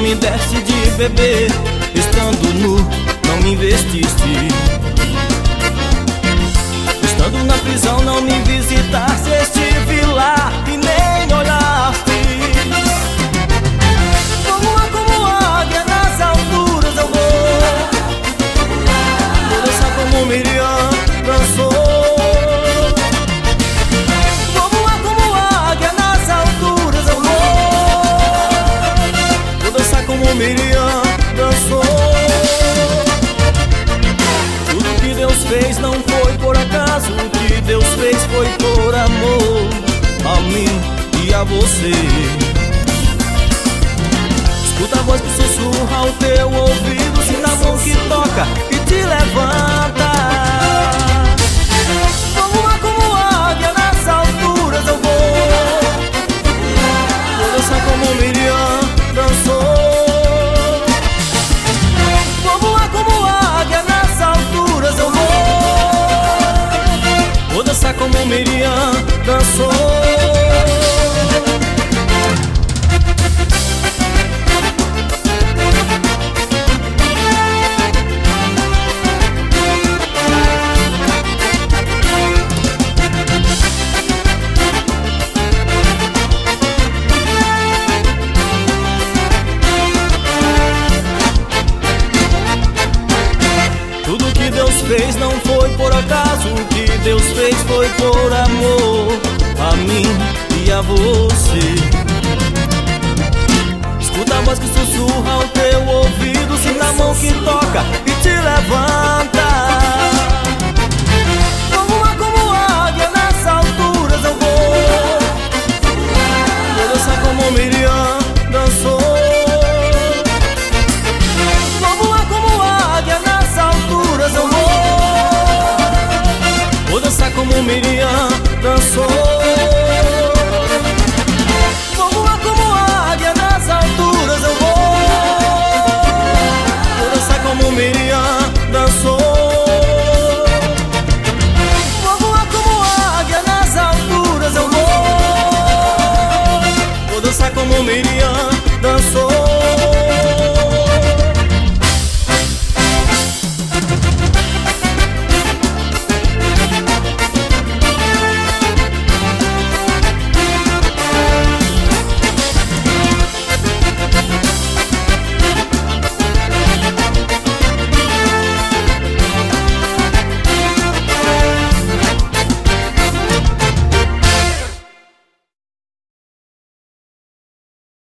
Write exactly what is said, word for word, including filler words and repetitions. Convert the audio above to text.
me deste de beber. Estando nu, não me investiste. Estando na prisão, não me visitaste. Estive lá e nem olhaste. Como a, como águia nas alturas eu vou. Vou dançar como Miriam dançou. Como a, como águia nas alturas eu vou. Vou dançar como Miriam dançou. Tudo que Deus fez não foi por acaso. O que Deus fez foi por amor a mim e a você. Escuta a voz que sussurra ao teu ouvido. Sinta a mão que toca e te levanta. Como a, como águia nas alturas eu vou. Vou dançar como Miriam dançou. Como a, como águia nas alturas eu vou. Vou dançar como Miriam dançou. Tudo que Deus fez não foi por acaso. O que Deus fez foi por amor a mim e a você. Escuta a voz que sussurra ao teu ouvido. Sinta a mão que toca